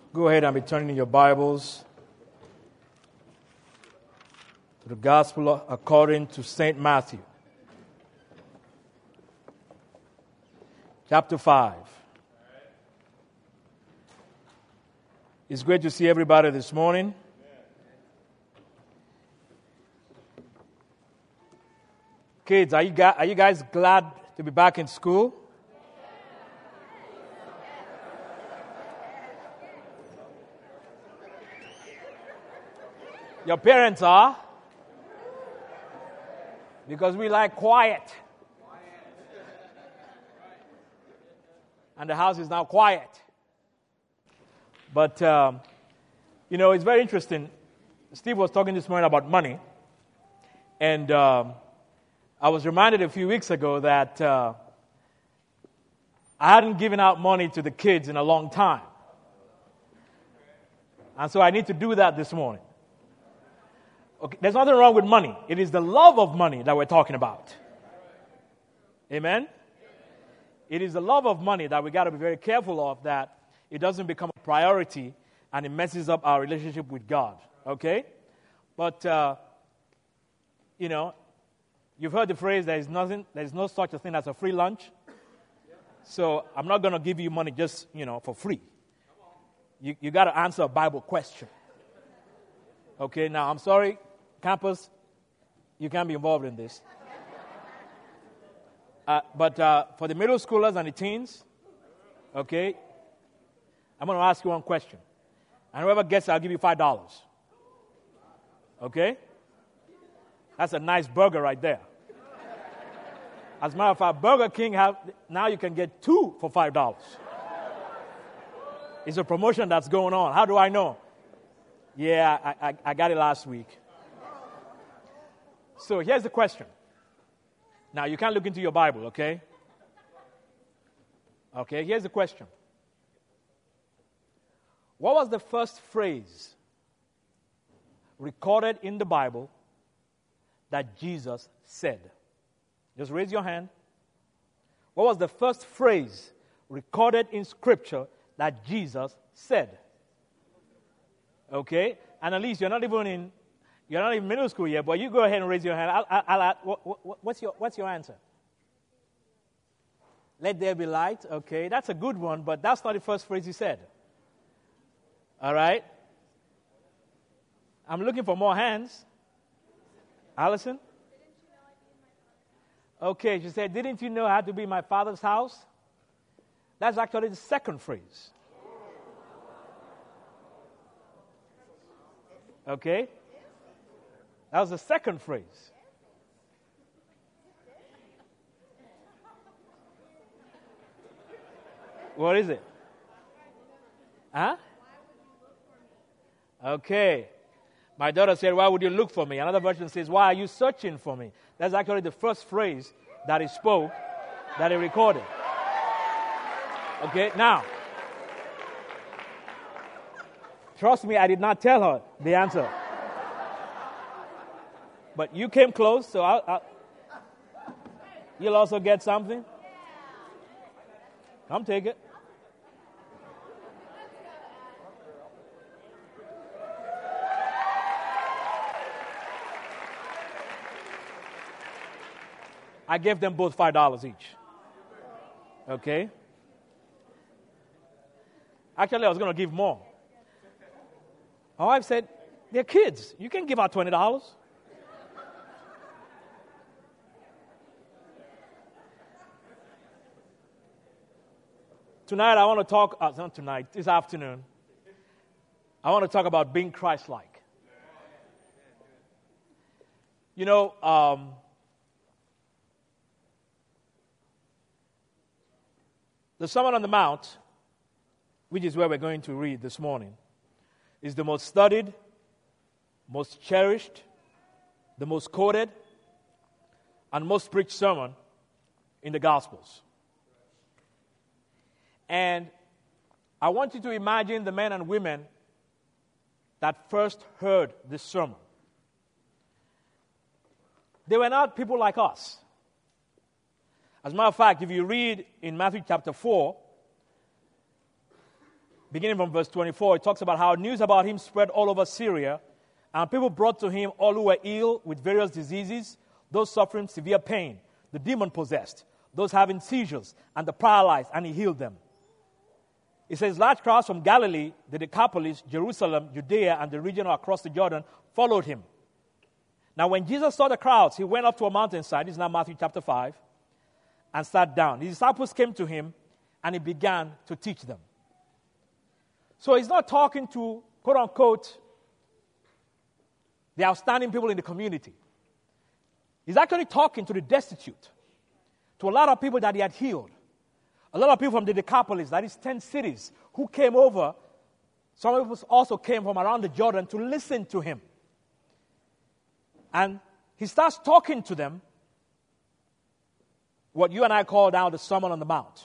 Go ahead and be turning your Bibles to the Gospel according to St. Matthew, chapter 5. It's great to see everybody this morning. Kids, are you guys glad to be back in school? Your parents are? Because we like quiet. And the house is now quiet. But, it's very interesting. Steve was talking this morning about money. And I was reminded a few weeks ago that I hadn't given out money to the kids in a long time. And so I need to do that this morning. Okay, there's nothing wrong with money. It is the love of money that we're talking about. Amen? It is the love of money that we got to be very careful of, that it doesn't become a priority and it messes up our relationship with God. Okay? But, you've heard the phrase, there's no such a thing as a free lunch. So I'm not going to give you money just, for free. You got to answer a Bible question. Okay, now I'm sorry, campus, you can't be involved in this. But for the middle schoolers and the teens, okay, I'm going to ask you one question. And whoever gets it, I'll give you $5. Okay? That's a nice burger right there. As a matter of fact, Burger King now you can get 2 for $5. It's a promotion that's going on. How do I know? Yeah, I got it last week. So here's the question. Now, you can't look into your Bible, okay? Okay, here's the question. What was the first phrase recorded in the Bible that Jesus said? Just raise your hand. What was the first phrase recorded in Scripture that Jesus said? Okay, and at least you're not even in middle school yet, but you go ahead and raise your hand. What's your answer? Let there be light. Okay, that's a good one, but that's not the first phrase he said. All right. I'm looking for more hands. Allison? Okay, she said, didn't you know I had to be in my Father's house? That's actually the second phrase. Okay? That was the second phrase. What is it? Huh? Okay. My daughter said, why would you look for me? Another version says, why are you searching for me? That's actually the first phrase that he spoke, that he recorded. Okay, now, trust me, I did not tell her the answer. But you came close, so you'll also get something. Come take it. I gave them both $5 each. Okay? Actually, I was going to give more. My wife said, they're kids. You can give out $20. Tonight, I want to talk, not tonight, this afternoon, I want to talk about being Christ-like. The Sermon on the Mount, which is where we're going to read this morning, is the most studied, most cherished, the most quoted, and most preached sermon in the Gospels. And I want you to imagine the men and women that first heard this sermon. They were not people like us. As a matter of fact, if you read in Matthew chapter 4, beginning from verse 24, it talks about how news about him spread all over Syria, and people brought to him all who were ill with various diseases, those suffering severe pain, the demon-possessed, those having seizures, and the paralyzed, and he healed them. It says, large crowds from Galilee, the Decapolis, Jerusalem, Judea, and the region across the Jordan followed him. Now, when Jesus saw the crowds, he went up to a mountainside, this is now Matthew chapter 5, and sat down. His disciples came to him, and he began to teach them. So he's not talking to, quote unquote, the outstanding people in the community. He's actually talking to the destitute, to a lot of people that he had healed. A lot of people from the Decapolis, that is 10 cities, who came over. Some of us also came from around the Jordan to listen to him. And he starts talking to them, what you and I call now the Sermon on the Mount.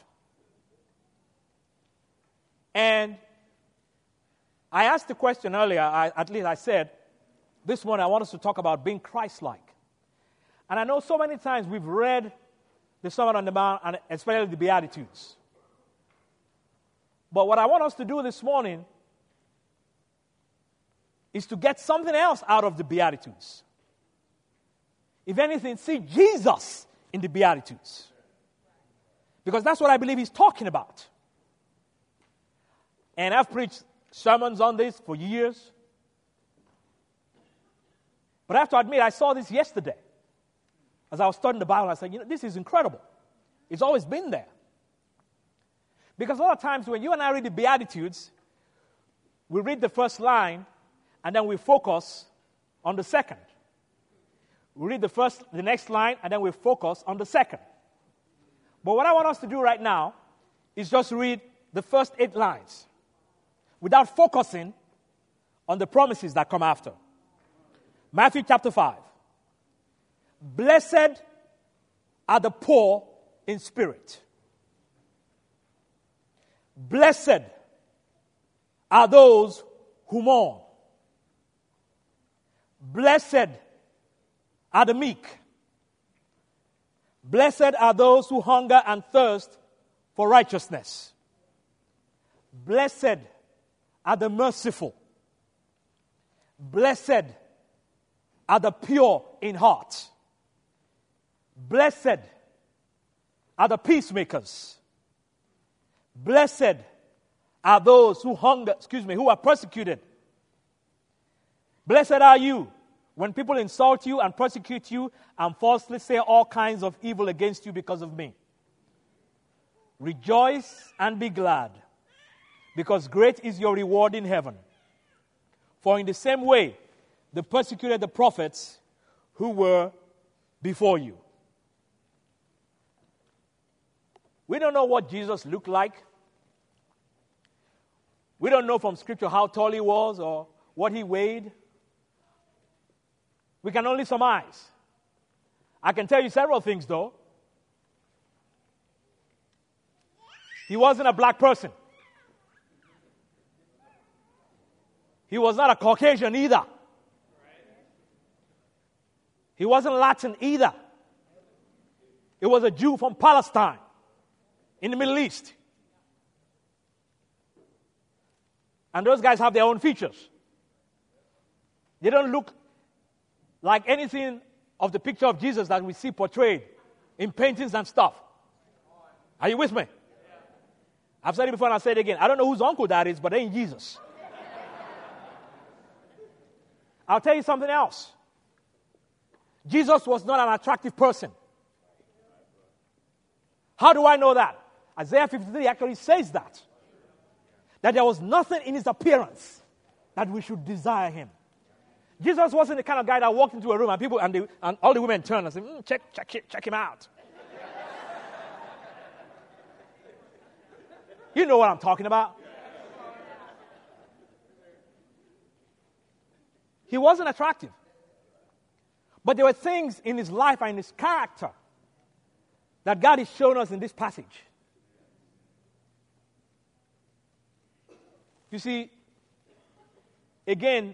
And I asked the question earlier, at least I said, this morning I want us to talk about being Christ-like. And I know so many times we've read the Sermon on the Mount, and especially the Beatitudes. But what I want us to do this morning is to get something else out of the Beatitudes. If anything, see Jesus in the Beatitudes. Because that's what I believe he's talking about. And I've preached sermons on this for years. But I have to admit, I saw this yesterday. As I was studying the Bible, I said, this is incredible. It's always been there. Because a lot of times when you and I read the Beatitudes, we read the first line, and then we focus on the second. We read the next line, and then we focus on the second. But what I want us to do right now is just read the first 8 lines without focusing on the promises that come after. Matthew chapter 5. Blessed are the poor in spirit. Blessed are those who mourn. Blessed are the meek. Blessed are those who hunger and thirst for righteousness. Blessed are the merciful. Blessed are the pure in heart. Blessed are the peacemakers. Blessed are those who who are persecuted. Blessed are you when people insult you and persecute you and falsely say all kinds of evil against you because of me. Rejoice and be glad, because great is your reward in heaven. For in the same way they persecuted the prophets who were before you. We don't know what Jesus looked like. We don't know from Scripture how tall he was or what he weighed. We can only surmise. I can tell you several things, though. He wasn't a black person. He was not a Caucasian either. He wasn't Latin either. He was a Jew from Palestine in the Middle East. And those guys have their own features. They don't look like anything of the picture of Jesus that we see portrayed in paintings and stuff. Are you with me? I've said it before and I'll say it again. I don't know whose uncle that is, but it ain't Jesus. I'll tell you something else. Jesus was not an attractive person. How do I know that? Isaiah 53 actually says that. That there was nothing in his appearance that we should desire him. Jesus wasn't the kind of guy that walked into a room and people and all the women turned and said, check him out. You know what I'm talking about. He wasn't attractive. But there were things in his life and in his character that God is showing us in this passage. You see, again,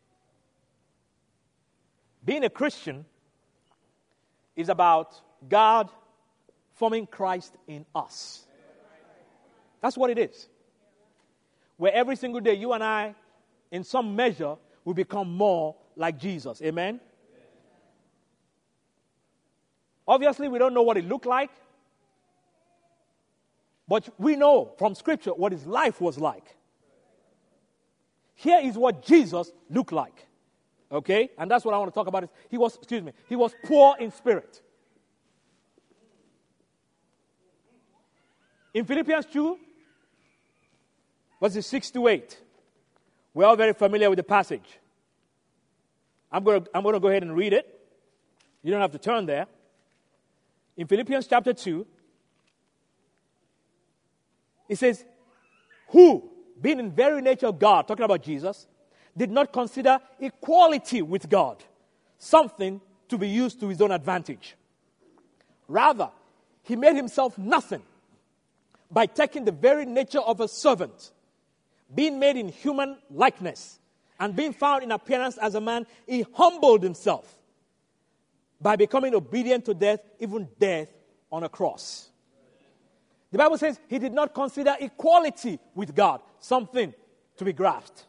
being a Christian is about God forming Christ in us. That's what it is. where every single day you and I, in some measure, will become more like Jesus. Amen? Obviously, we don't know what it looked like, but we know from Scripture what his life was like. Here is what Jesus looked like. Okay? And that's what I want to talk about. He was poor in spirit. In Philippians 2, verses 6 to 8, we're all very familiar with the passage. I'm going to go ahead and read it. You don't have to turn there. In Philippians chapter 2, it says, who, being in very nature God, talking about Jesus, did not consider equality with God something to be used to his own advantage. Rather, he made himself nothing by taking the very nature of a servant, being made in human likeness, and being found in appearance as a man, he humbled himself by becoming obedient to death, even death on a cross. The Bible says he did not consider equality with God something to be grasped.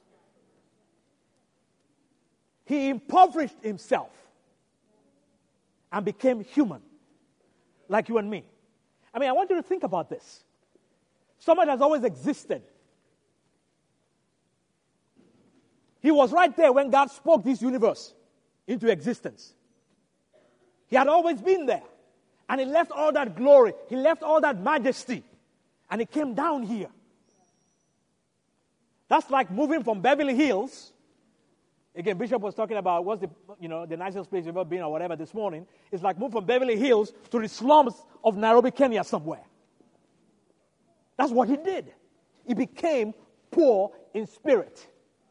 He impoverished himself and became human, like you and me. I mean, I want you to think about this. Someone has always existed. He was right there when God spoke this universe into existence. He had always been there. And he left all that glory. He left all that majesty. And he came down here. That's like moving from Beverly Hills. Again, Bishop was talking about what's the nicest place you've ever been or whatever this morning. It's like moving from Beverly Hills to the slums of Nairobi, Kenya somewhere. That's what he did. He became poor in spirit.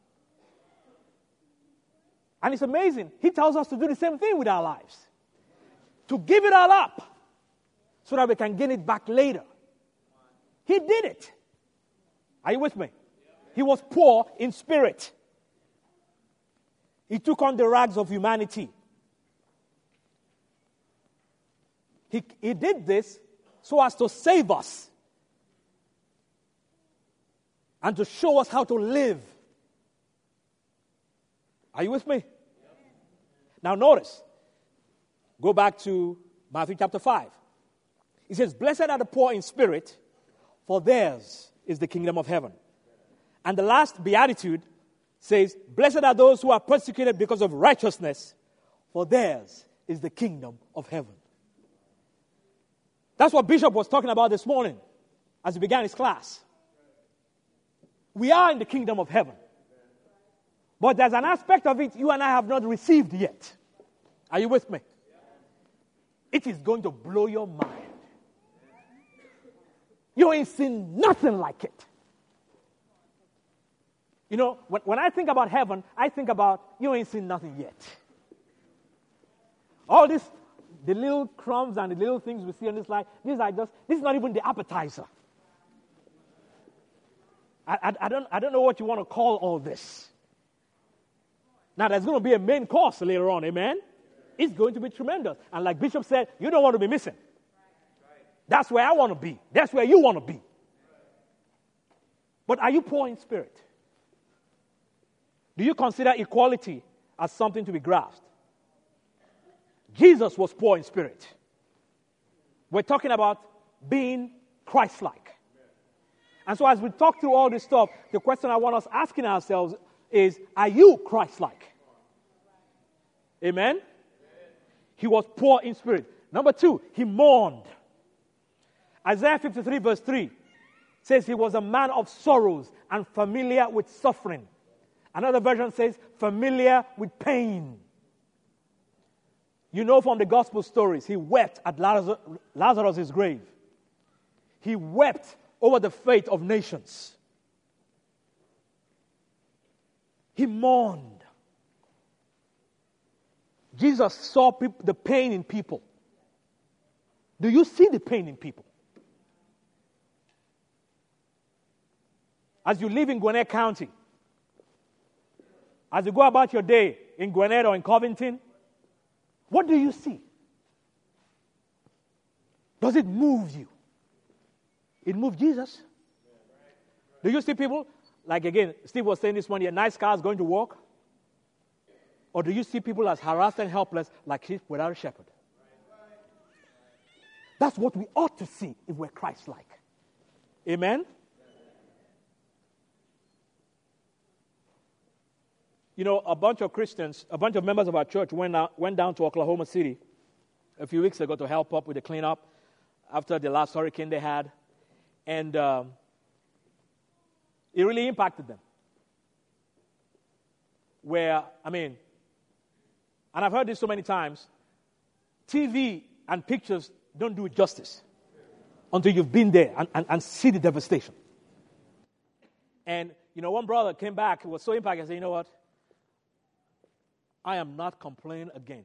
And it's amazing. He tells us to do the same thing with our lives. To give it all up so that we can gain it back later. He did it. Are you with me? He was poor in spirit. He took on the rags of humanity. He did this so as to save us and to show us how to live. Are you with me? Now notice, go back to Matthew chapter 5. It says, blessed are the poor in spirit, for theirs is the kingdom of heaven. And the last beatitude says, blessed are those who are persecuted because of righteousness, for theirs is the kingdom of heaven. That's what Bishop was talking about this morning as he began his class. We are in the kingdom of heaven. But there's an aspect of it you and I have not received yet. Are you with me? It is going to blow your mind. You ain't seen nothing like it. You know, when I think about heaven, I think about you ain't seen nothing yet. All this, the little crumbs and the little things we see on this life, this is not even the appetizer. I don't know what you want to call all this. Now, there's going to be a main course later on, amen? It's going to be tremendous. And like Bishop said, you don't want to be missing. That's where I want to be. That's where you want to be. But are you poor in spirit? Do you consider equality as something to be grasped? Jesus was poor in spirit. We're talking about being Christ-like. And so as we talk through all this stuff, the question I want us asking ourselves is, are you Christ-like? Amen? He was poor in spirit. Number 2, he mourned. Isaiah 53 verse 3 says he was a man of sorrows and familiar with suffering. Another version says familiar with pain. You know from the gospel stories, he wept at Lazarus' grave. He wept over the fate of nations. He mourned. Jesus saw the pain in people. Do you see the pain in people? As you live in Gwinnett County, as you go about your day in Gwinnett or in Covington, what do you see? Does it move you? It moved Jesus. Do you see people Like again, Steve was saying this morning, a nice car is going to work? Or do you see people as harassed and helpless like sheep without a shepherd? That's what we ought to see if we're Christ-like. Amen? You know, a bunch of Christians, a bunch of members of our church went down to Oklahoma City a few weeks ago to help up with the cleanup after the last hurricane they had. And it really impacted them. And I've heard this so many times, TV and pictures don't do it justice until you've been there and see the devastation. And, you know, one brother came back, he was so impacted, and said, you know what? I am not complaining again.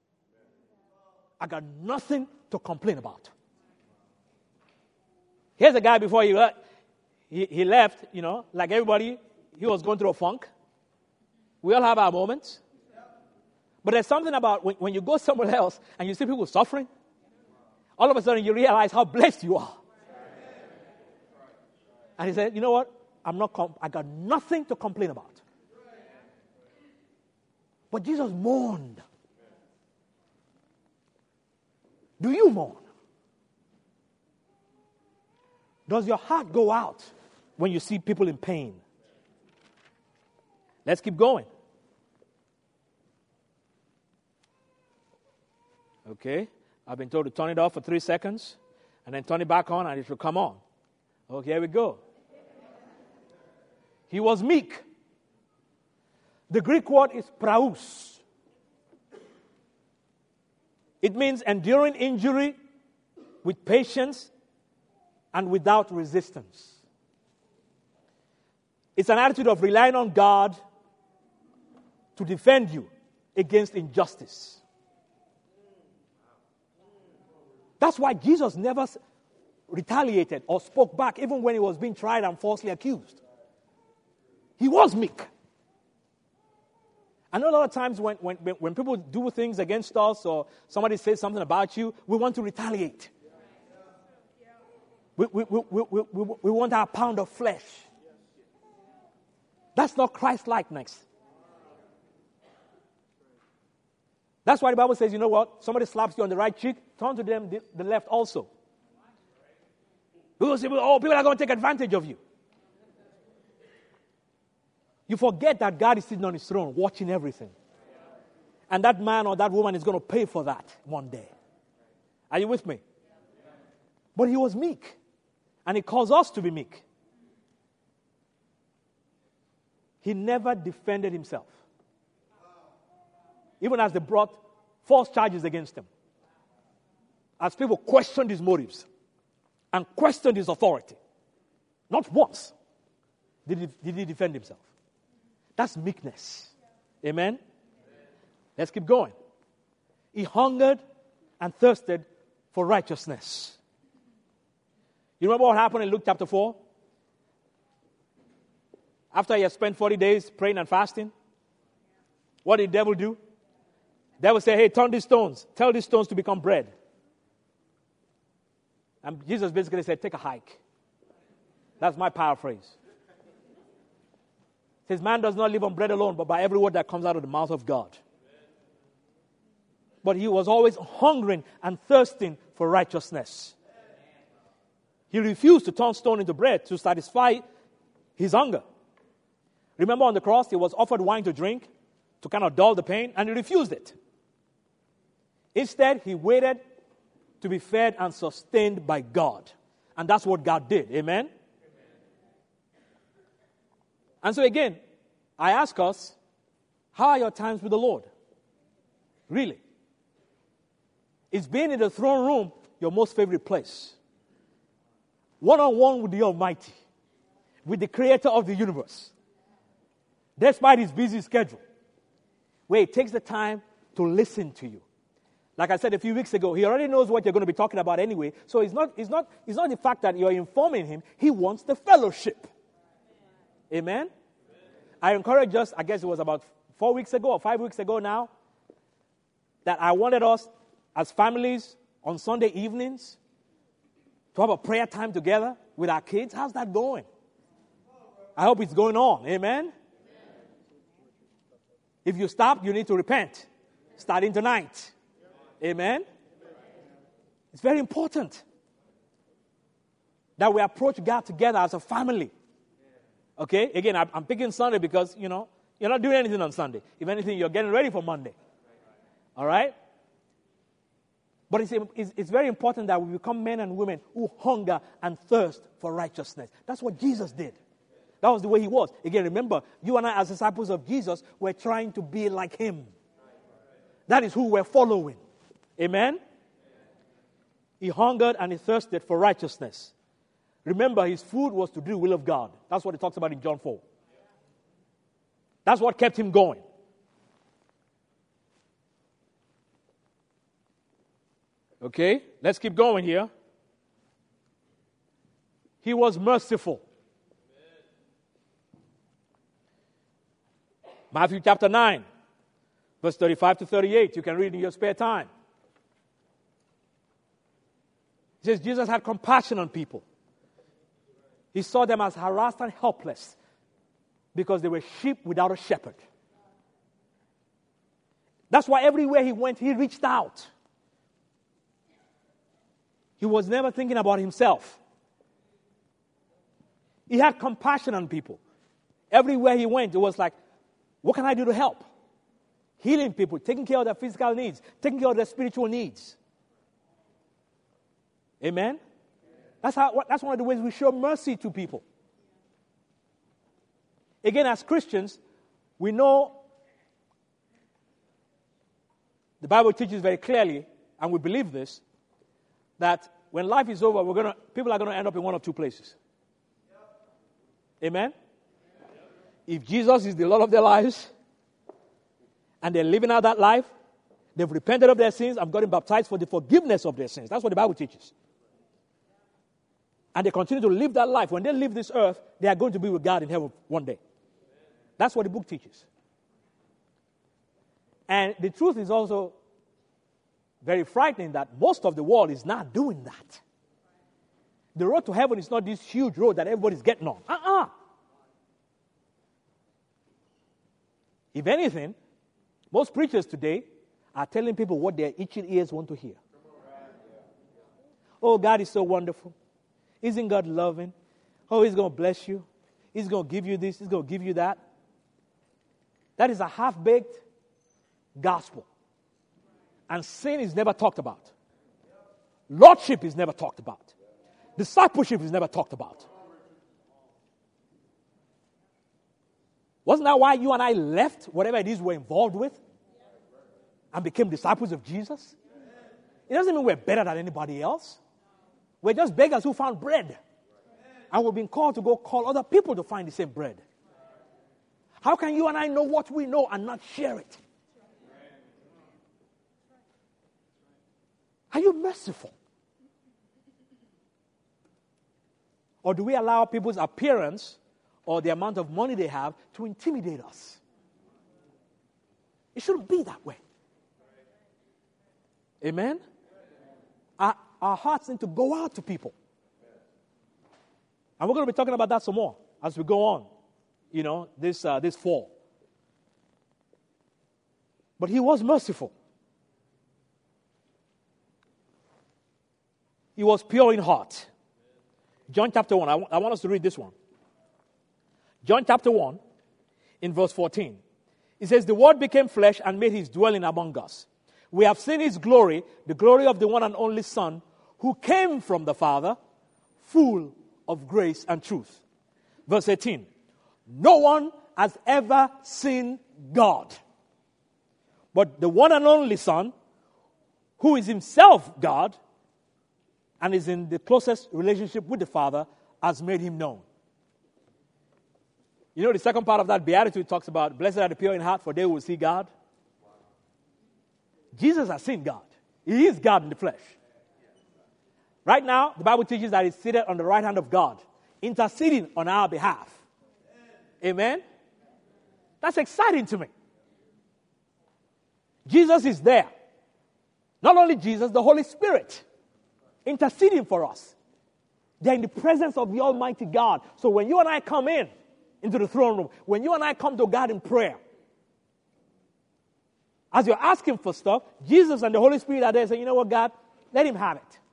I got nothing to complain about. Here's a guy before he left, you know, like everybody, he was going through a funk. We all have our moments. But there's something about when you go somewhere else and you see people suffering, all of a sudden you realize how blessed you are. And he said, you know what? I got nothing to complain about. But Jesus mourned. Do you mourn? Does your heart go out when you see people in pain? Let's keep going. Okay, I've been told to turn it off for 3 seconds and then turn it back on and it will come on. Okay, here we go. He was meek. The Greek word is praus. It means enduring injury with patience and without resistance. It's an attitude of relying on God to defend you against injustice. That's why Jesus never retaliated or spoke back even when he was being tried and falsely accused. He was meek. I know a lot of times when people do things against us or somebody says something about you, we want to retaliate. We want our pound of flesh. That's not Christ-likeness. That's why the Bible says, you know what? Somebody slaps you on the right cheek, turn to them the left also. People say, oh, people are going to take advantage of you. You forget that God is sitting on his throne, watching everything. And that man or that woman is going to pay for that one day. Are you with me? But he was meek. And he calls us to be meek. He never defended himself. Even as they brought false charges against him. As people questioned his motives and questioned his authority. Not once did he defend himself. That's meekness. Amen? Let's keep going. He hungered and thirsted for righteousness. You remember what happened in Luke chapter 4? After he had spent 40 days praying and fasting, what did the devil do? The devil said, hey, tell these stones to become bread. And Jesus basically said, take a hike. That's my paraphrase. He says, man does not live on bread alone, but by every word that comes out of the mouth of God. But he was always hungering and thirsting for righteousness. He refused to turn stone into bread to satisfy his hunger. Remember on the cross, he was offered wine to drink to kind of dull the pain, and he refused it. Instead, he waited to be fed and sustained by God. And that's what God did. Amen? And so again, I ask us, how are your times with the Lord? Really? Is being in the throne room your most favorite place? One-on-one with the Almighty, with the Creator of the universe, despite his busy schedule, where he takes the time to listen to you. Like I said a few weeks ago, he already knows what you're going to be talking about anyway, so it's not the fact that you're informing him, he wants the fellowship. Amen? I encouraged us, I guess it was about 4 weeks ago or 5 weeks ago now, that I wanted us as families on Sunday evenings to have a prayer time together with our kids. How's that going? I hope it's going on. Amen? If you stop, you need to repent. Starting tonight. Amen? It's very important that we approach God together as a family. Okay? Again, I'm picking Sunday because, you're not doing anything on Sunday. If anything, you're getting ready for Monday. All right? But it's very important that we become men and women who hunger and thirst for righteousness. That's what Jesus did. That was the way he was. Again, remember, you and I as disciples of Jesus were trying to be like him. That is who we're following. Amen? He hungered and he thirsted for righteousness. Remember, his food was to do the will of God. That's what it talks about in John 4. That's what kept him going. Okay, let's keep going here. He was merciful. Matthew chapter 9, verse 35 to 38. You can read in your spare time. It says Jesus had compassion on people. He saw them as harassed and helpless because they were sheep without a shepherd. That's why everywhere he went, he reached out. He was never thinking about himself. He had compassion on people. Everywhere he went, it was like, what can I do to help? Healing people, taking care of their physical needs, taking care of their spiritual needs. Amen? That's one of the ways we show mercy to people. Again, as Christians, we know the Bible teaches very clearly, and we believe this, that when life is over, people are going to end up in one of two places. Amen? If Jesus is the Lord of their lives, and they're living out that life, they've repented of their sins and gotten baptized for the forgiveness of their sins. That's what the Bible teaches. And they continue to live that life. When they leave this earth, they are going to be with God in heaven one day. That's what the book teaches. And the truth is also very frightening that most of the world is not doing that. The road to heaven is not this huge road that everybody's getting on. If anything, most preachers today are telling people what their itching ears want to hear. Oh, God is so wonderful. Isn't God loving? Oh, He's going to bless you. He's going to give you this. He's going to give you that. That is a half-baked gospel. And sin is never talked about. Lordship is never talked about. Discipleship is never talked about. Wasn't that why you and I left whatever it is we're involved with and became disciples of Jesus? It doesn't mean we're better than anybody else. We're just beggars who found bread. And we've been called to go call other people to find the same bread. How can you and I know what we know and not share it? Are you merciful? Or do we allow people's appearance or the amount of money they have to intimidate us? It shouldn't be that way. Amen? Our hearts need to go out to people. And we're going to be talking about that some more as we go on, this fall. But he was merciful. He was pure in heart. John chapter 1, I want us to read this one. John chapter 1, in verse 14. It says, the Word became flesh and made his dwelling among us. We have seen his glory, the glory of the one and only Son, who came from the Father, full of grace and truth. Verse 18. No one has ever seen God, but the one and only Son, who is himself God, and is in the closest relationship with the Father, has made him known. You know, the second part of that beatitude talks about, blessed are the pure in heart, for they will see God. Jesus has seen God. He is God in the flesh. Right now, the Bible teaches that he's seated on the right hand of God, interceding on our behalf. Amen? That's exciting to me. Jesus is there. Not only Jesus, the Holy Spirit, interceding for us. They're in the presence of the Almighty God. So when you and I come in, into the throne room. When you and I come to God in prayer, as you're asking for stuff, Jesus and the Holy Spirit are there saying, you know what, God, let him have it.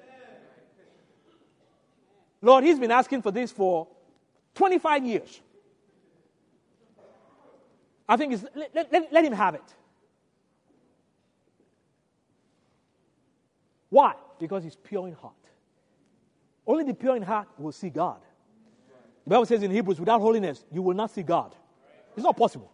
Lord, he's been asking for this for 25 years. I think let him have it. Why? Because he's pure in heart. Only the pure in heart will see God. The Bible says in Hebrews, without holiness, you will not see God. It's not possible.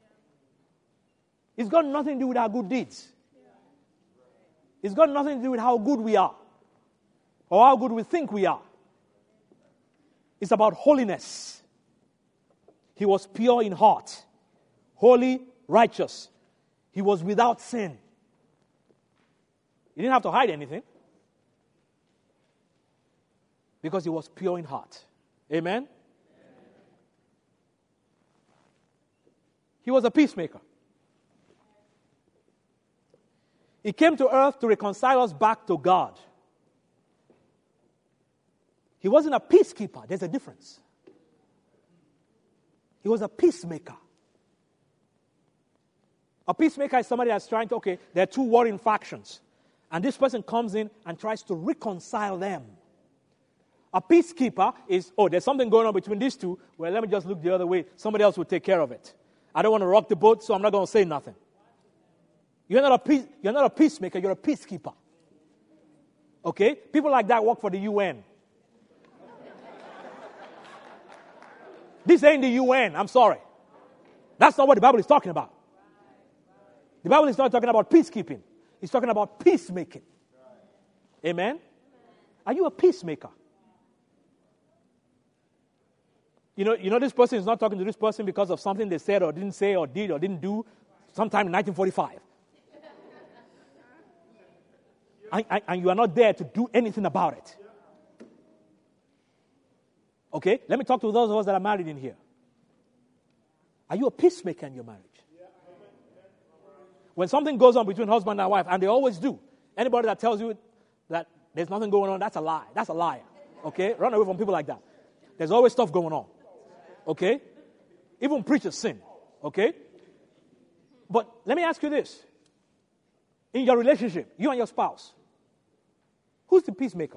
It's got nothing to do with our good deeds. It's got nothing to do with how good we are or how good we think we are. It's about holiness. He was pure in heart, holy, righteous. He was without sin. He didn't have to hide anything because he was pure in heart. Amen? He was a peacemaker. He came to earth to reconcile us back to God. He wasn't a peacekeeper. There's a difference. He was a peacemaker. A peacemaker is somebody that's trying to, okay, there are two warring factions. And this person comes in and tries to reconcile them. A peacekeeper is, there's something going on between these two. Well, let me just look the other way. Somebody else will take care of it. I don't want to rock the boat, so I'm not going to say nothing. You're not a peacemaker, you're a peacekeeper. Okay? People like that work for the UN. This ain't the UN, I'm sorry. That's not what the Bible is talking about. The Bible is not talking about peacekeeping. It's talking about peacemaking. Amen? Are you a peacemaker? You know this person is not talking to this person because of something they said or didn't say or did or didn't do sometime in 1945. And you are not there to do anything about it. Okay? Let me talk to those of us that are married in here. Are you a peacemaker in your marriage? When something goes on between husband and wife, and they always do, anybody that tells you that there's nothing going on, that's a lie. That's a liar. Okay? Run away from people like that. There's always stuff going on. Okay? Even preachers sin. Okay? But let me ask you this. In your relationship, you and your spouse, who's the peacemaker?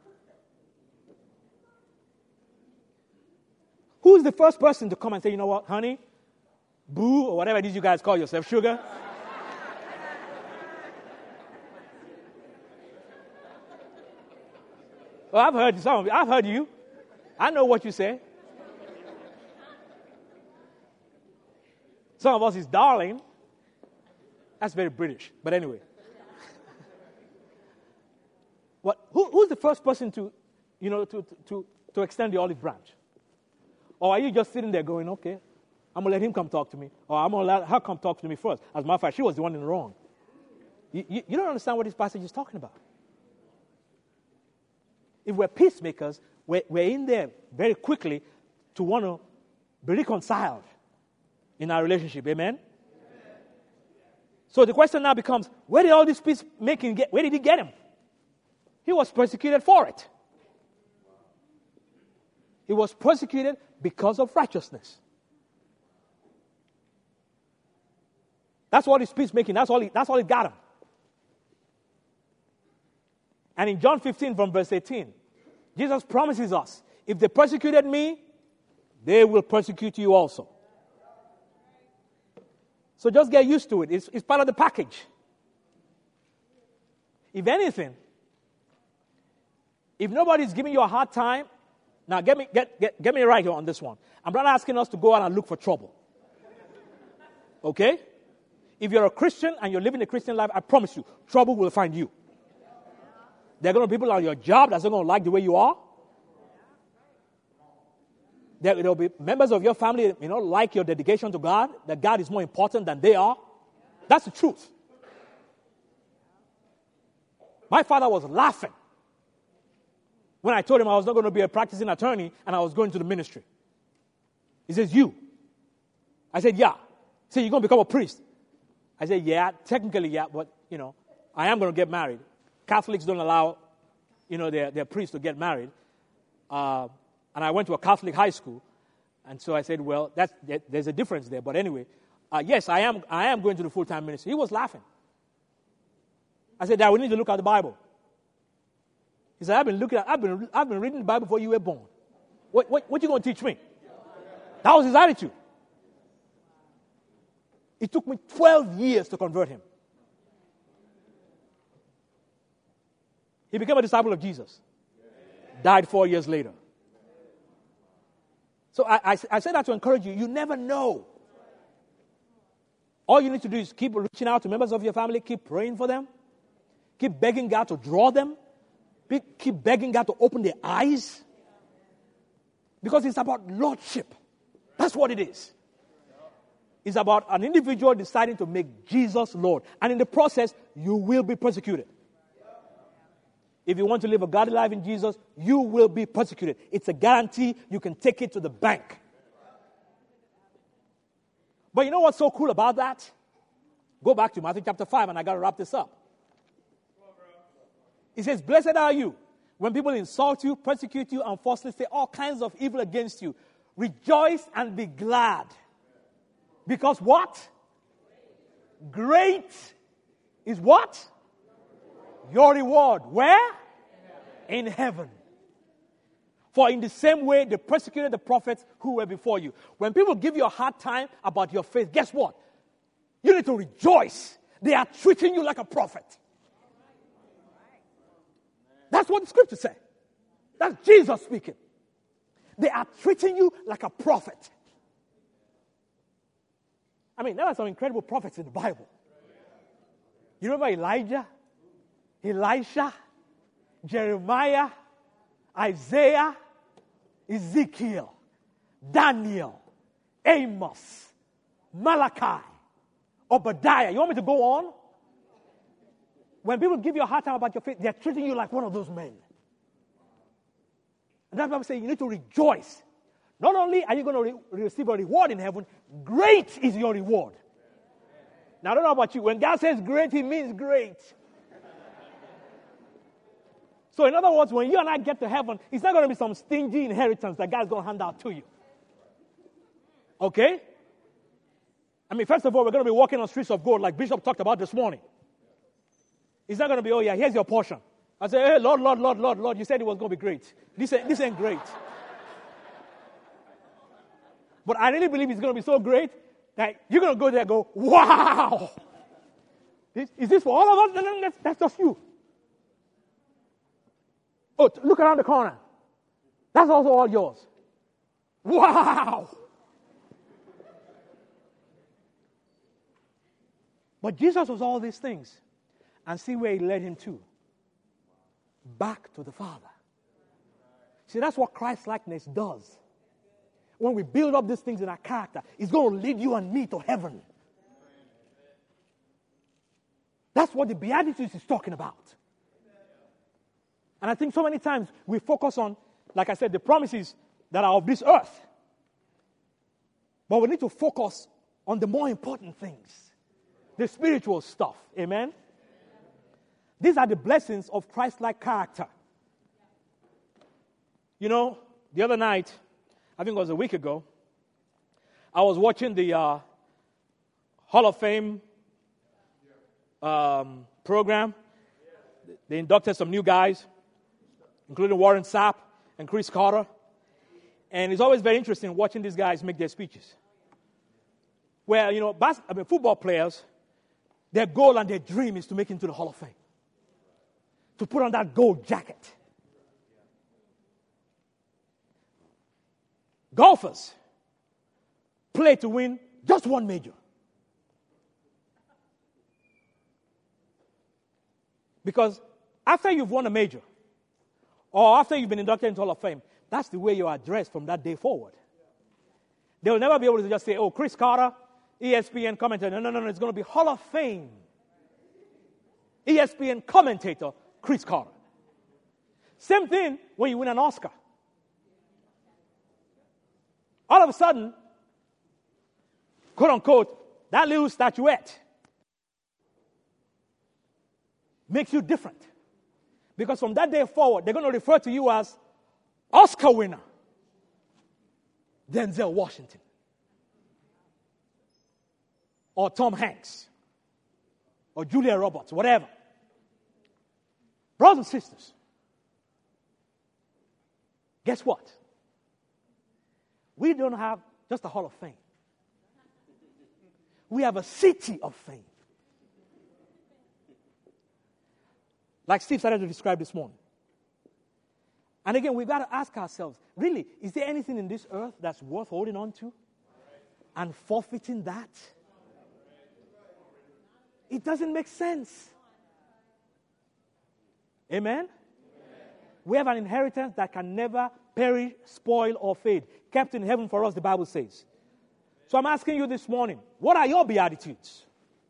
Who's the first person to come and say, you know what, honey, boo, or whatever it is you guys call yourself, sugar? Well, I've heard some of you. I've heard you. I know what you say. Some of us is darling. That's very British. But anyway. Who's the first person to extend the olive branch? Or are you just sitting there going, okay, I'm going to let him come talk to me. Or I'm going to let her come talk to me first. As a matter of fact, she was the one in the wrong. You don't understand what this passage is talking about. If we're peacemakers, we're in there very quickly to want to be reconciled in our relationship. Amen? So the question now becomes, where did all this peacemaking where did he get him? He was persecuted for it. He was persecuted because of righteousness. That's what his peacemaking, that's all he got him. And in John 15 from verse 18, Jesus promises us, if they persecuted me, they will persecute you also. So just get used to it. It's part of the package. If anything, if nobody's giving you a hard time, now get me right here on this one. I'm not asking us to go out and look for trouble. Okay? If you're a Christian and you're living a Christian life, I promise you, trouble will find you. There are going to be people on your job that's not going to like the way you are. There will be members of your family that like your dedication to God, that God is more important than they are. That's the truth. My father was laughing when I told him I was not going to be a practicing attorney and I was going to the ministry. He says, you? I said, yeah. He said, you're going to become a priest? I said, yeah, technically, yeah, but, I am going to get married. Catholics don't allow, their priests to get married. And I went to a Catholic high school. And so I said, well, there's a difference there. But anyway, yes, I am going to the full-time ministry. He was laughing. I said, Dad, we need to look at the Bible. He said, I've been reading the Bible before you were born. What you going to teach me? That was his attitude. It took me 12 years to convert him. He became a disciple of Jesus. Died 4 years later. So I say that to encourage you. You never know. All you need to do is keep reaching out to members of your family. Keep praying for them. Keep begging God to draw them. Keep begging God to open their eyes. Because it's about lordship. That's what it is. It's about an individual deciding to make Jesus Lord. And in the process, you will be persecuted. If you want to live a godly life in Jesus, you will be persecuted. It's a guarantee. You can take it to the bank. But you know what's so cool about that? Go back to Matthew chapter 5, and I got to wrap this up. It says, blessed are you when people insult you, persecute you, and falsely say all kinds of evil against you. Rejoice and be glad. Because what? Great is what? Your reward. Where? In heaven. For in the same way they persecuted the prophets who were before you. When people give you a hard time about your faith, guess what? You need to rejoice. They are treating you like a prophet. That's what the scripture says. That's Jesus speaking. They are treating you like a prophet. I mean, there are some incredible prophets in the Bible. You remember Elijah, Elisha, Jeremiah, Isaiah, Ezekiel, Daniel, Amos, Malachi, Obadiah. You want me to go on? When people give you a hard time about your faith, they're treating you like one of those men. And that's why I'm saying you need to rejoice. Not only are you going to receive a reward in heaven, great is your reward. Now, I don't know about you. When God says great, He means great. So, in other words, when you and I get to heaven, it's not going to be some stingy inheritance that God's going to hand out to you. Okay? I mean, first of all, we're going to be walking on streets of gold like Bishop talked about this morning. It's not going to be, oh yeah, here's your portion. I say, hey, Lord, Lord, Lord, Lord, Lord, you said it was going to be great. This ain't great. But I really believe it's going to be so great that you're going to go there and go, wow! Is this for all of us? No, that's just you. Oh, look around the corner. That's also all yours. Wow! But Jesus was all these things. And see where He led Him to. Back to the Father. See, that's what Christ-likeness does. When we build up these things in our character, it's going to lead you and me to heaven. That's what the Beatitudes is talking about. And I think so many times we focus on, like I said, the promises that are of this earth. But we need to focus on the more important things. The spiritual stuff. Amen? These are the blessings of Christ-like character. You know, the other night, I think it was a week ago, I was watching the Hall of Fame program. They inducted some new guys, including Warren Sapp and Chris Carter. And it's always very interesting watching these guys make their speeches. Where, you know, football players, their goal and their dream is to make it into the Hall of Fame. To put on that gold jacket. Golfers play to win just one major. Because after you've won a major, or after you've been inducted into Hall of Fame, that's the way you are addressed from that day forward. They will never be able to just say, oh, Chris Carter, ESPN commentator. No, it's going to be Hall of Fame. ESPN commentator, Chris Carter. Same thing when you win an Oscar. All of a sudden, quote unquote, that little statuette makes you different. Because from that day forward, they're going to refer to you as Oscar winner. Denzel Washington or Tom Hanks or Julia Roberts, whatever. Brothers and sisters, guess what? We don't have just a hall of fame. We have a city of fame. Like Steve started to describe this morning. And again, we've got to ask ourselves, really, is there anything in this earth that's worth holding on to and forfeiting that? It doesn't make sense. Amen? We have an inheritance that can never perish, spoil, or fade. Kept in heaven for us, the Bible says. So I'm asking you this morning, what are your beatitudes?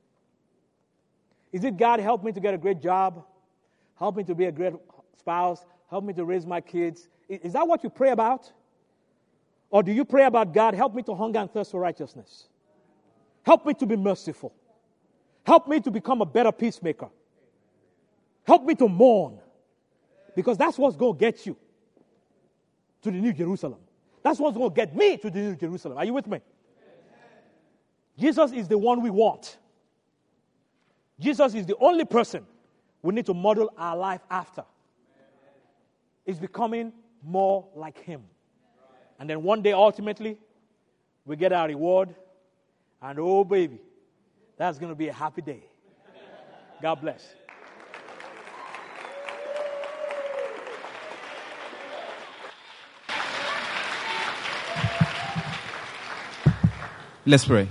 Is it, God, help me to get a great job? Help me to be a great spouse? Help me to raise my kids? Is that what you pray about? Or do you pray about, God, help me to hunger and thirst for righteousness? Help me to be merciful. Help me to become a better peacemaker. Help me to mourn. Because that's what's going to get you to the New Jerusalem. That's what's going to get me to the New Jerusalem. Are you with me? Jesus is the one we want. Jesus is the only person we need to model our life after. It's becoming more like Him. And then one day, ultimately, we get our reward. And oh, baby, that's going to be a happy day. God bless. Let's pray.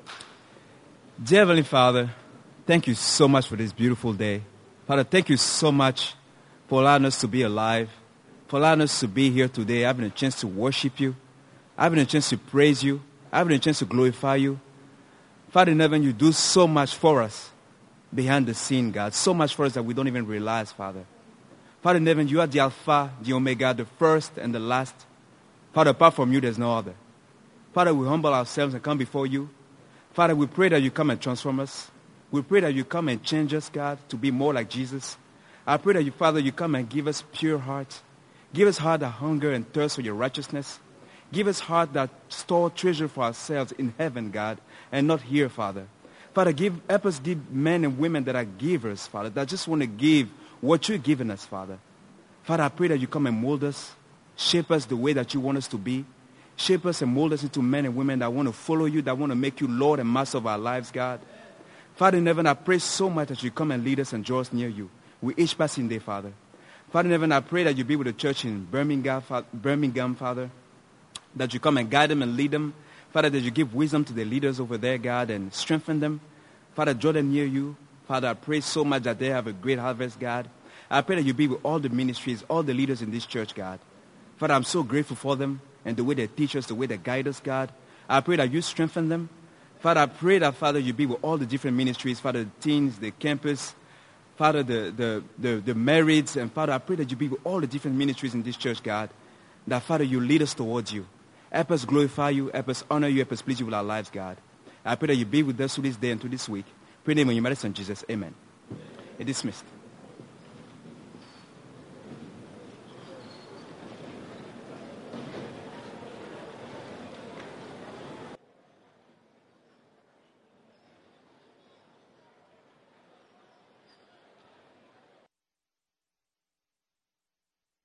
Dear Heavenly Father, thank you so much for this beautiful day. Father, thank you so much for allowing us to be alive, for allowing us to be here today, having a chance to worship you, having a chance to praise you, having a chance to glorify you. Father in heaven, you do so much for us behind the scene, God, so much for us that we don't even realize, Father. Father in heaven, you are the Alpha, the Omega, the first and the last. Father, apart from you, there's no other. Father, we humble ourselves and come before you. Father, we pray that you come and transform us. We pray that you come and change us, God, to be more like Jesus. I pray that you, Father, you come and give us pure hearts. Give us heart that hunger and thirst for your righteousness. Give us heart that store treasure for ourselves in heaven, God, and not here, Father. Father, help us give men and women that are givers, Father, that just want to give what you've given us, Father. Father, I pray that you come and mold us, shape us the way that you want us to be. Shape us and mold us into men and women that want to follow you, that want to make you Lord and Master of our lives, God. Father in heaven, I pray so much that you come and lead us and draw us near you with each passing day, Father. Father in heaven, I pray that you be with the church in Birmingham, Father, that you come and guide them and lead them. Father, that you give wisdom to the leaders over there, God, and strengthen them. Father, draw them near you. Father, I pray so much that they have a great harvest, God. I pray that you be with all the ministries, all the leaders in this church, God. Father, I'm so grateful for them and the way they teach us, the way they guide us, God. I pray that you strengthen them. Father, I pray that, Father, you be with all the different ministries, Father, the teens, the campus, Father, the marrieds, and Father, I pray that you be with all the different ministries in this church, God, that, Father, you lead us towards you. Help us glorify you, help us honor you, help us please you with our lives, God. I pray that you be with us through this day and through this week. Pray in the name of your Son, Jesus. Amen. You're dismissed.